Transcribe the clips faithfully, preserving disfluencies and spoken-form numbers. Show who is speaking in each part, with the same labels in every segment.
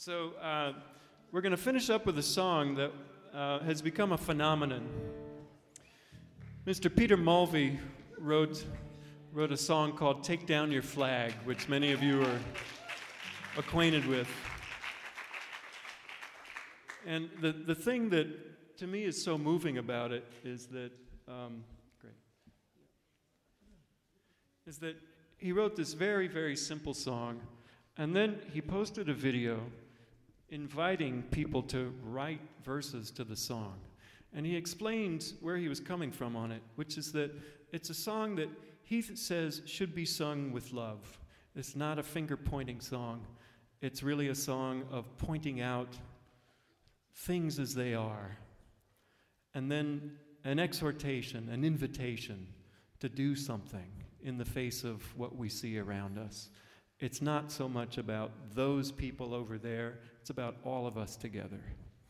Speaker 1: So uh, we're going to finish up with a song that uh, has become a phenomenon. Mister Peter Mulvey wrote, wrote a song called Take Down Your Flag, which many of you are acquainted with. And the, the thing that to me is so moving about it is that, um, great, is that he wrote this very, very simple song, and then he posted a video inviting people to write verses to the song. And he explained where he was coming from on it, which is that it's a song that he th- says should be sung with love. It's not a finger-pointing song. It's really a song of pointing out things as they are. And then an exhortation, an invitation to do something in the face of what we see around us. It's not so much about those people over there. It's about all of us together.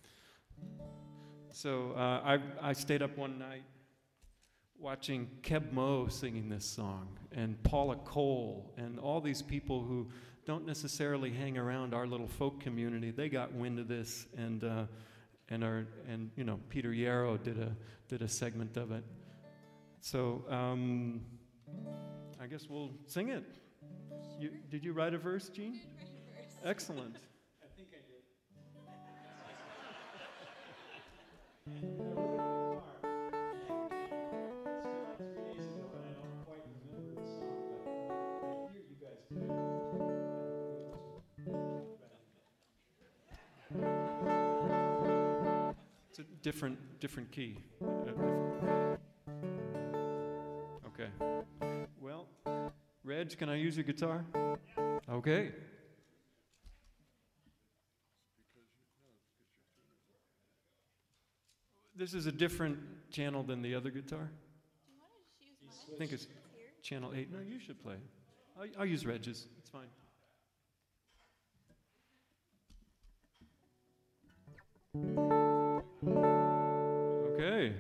Speaker 1: So uh, I, I stayed up one night watching Keb Mo singing this song, and Paula Cole, and all these people who don't necessarily hang around our little folk community. They got wind of this, and uh, and our and you know Peter Yarrow did a did a segment of it. So um, I guess we'll sing it. You, did you write a verse, Gene?
Speaker 2: I did write a verse.
Speaker 1: Excellent.
Speaker 3: I think I did. And uh, we're going to Mark. It's been like three days ago, and I don't quite remember the song, but I hear you guys do.
Speaker 1: It's a different different key. Okay. Well, Reg, can I use your guitar? Okay. This is a different channel than the other guitar.
Speaker 2: Do you want to just use mine?
Speaker 1: I think it's
Speaker 2: Here?
Speaker 1: channel eight. No, you should play. I'll, I'll use Reg's. It's fine. Okay.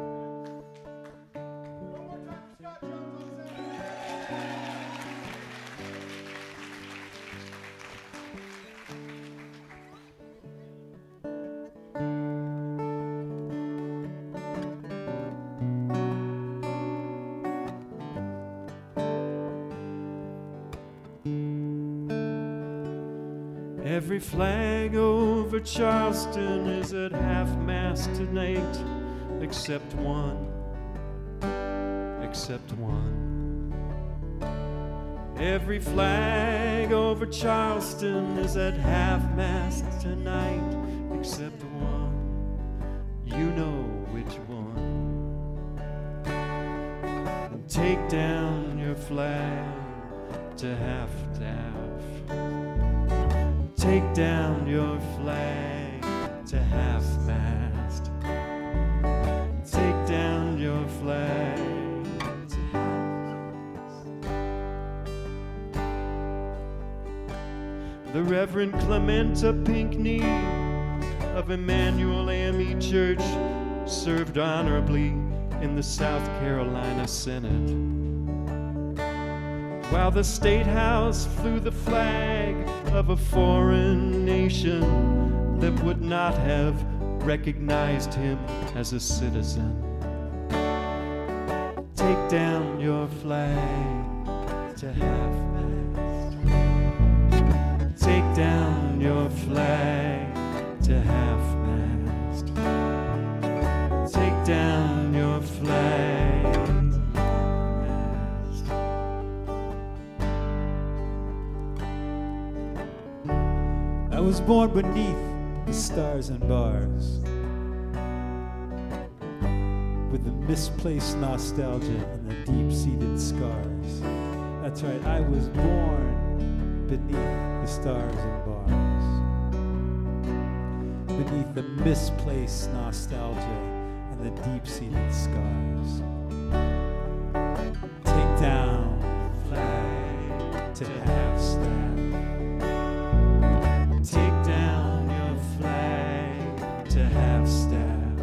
Speaker 1: Every flag over Charleston is at half-mast tonight, except one, except one. Every flag over Charleston is at half-mast tonight, except one. You know which one. And take down your flag to half-staff. Take down your flag to half-mast. Take down your flag to half-mast. The Reverend Clementa Pinckney of Emmanuel A M E Church served honorably in the South Carolina Senate, while the State House flew the flag of a foreign nation that would not have recognized him as a citizen. Take down your flag to half-mast. Take down your flag to half-mast. Take down your flag.
Speaker 3: I was born beneath the stars and bars, with the misplaced nostalgia and the deep-seated scars. That's right, I was born beneath the stars and bars, beneath the misplaced nostalgia and the deep-seated scars. Take down the flag to half-staff. Take down your flag to half-staff.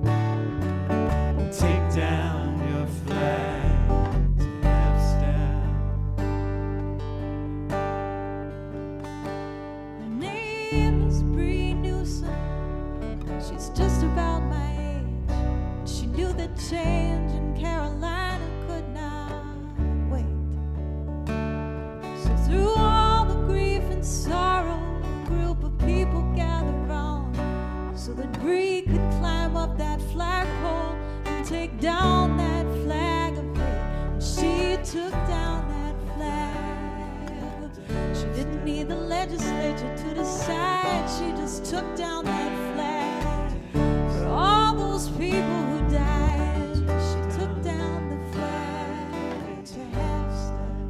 Speaker 3: Take down your flag to half-staff.
Speaker 2: My name is
Speaker 4: down that flag of hate. And she took down that flag. She didn't need the legislature to decide. She just took down that flag. For all those people who died, she took down the flag to half staff.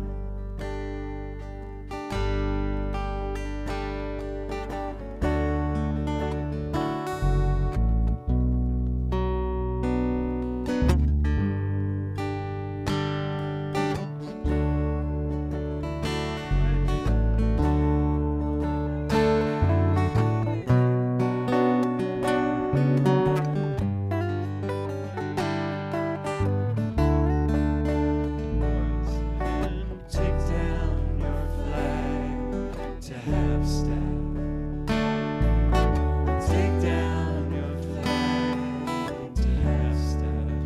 Speaker 1: And take down your flag to half staff. Take down your flag to half staff.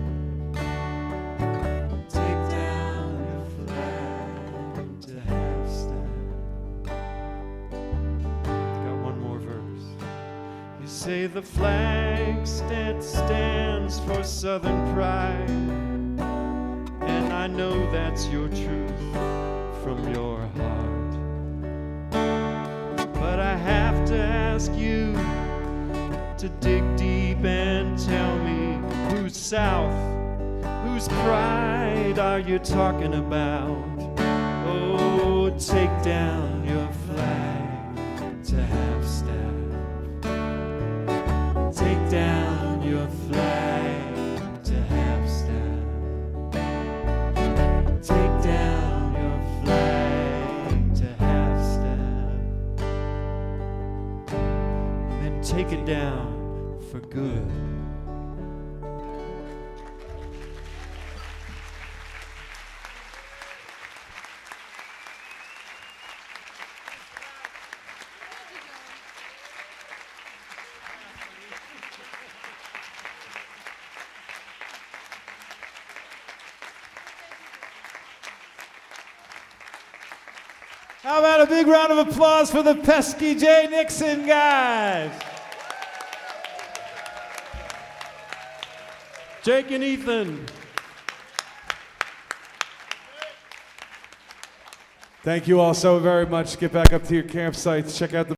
Speaker 1: Take down your flag to half staff. Got one more verse. You say the flag stand, stands for Southern pride. And I know that's your truth from your heart. But I have to ask you to dig deep and tell me whose South, whose pride are you talking about? Oh, take down your flag to half staff. Take down your flag to half staff. Take down your flag to half staff. Then take it down for good.
Speaker 3: How about a big round of applause for the Pesky J. Nixon guys?
Speaker 1: Jake and Ethan.
Speaker 3: Thank you all so very much. Get back up to your campsites. Check out the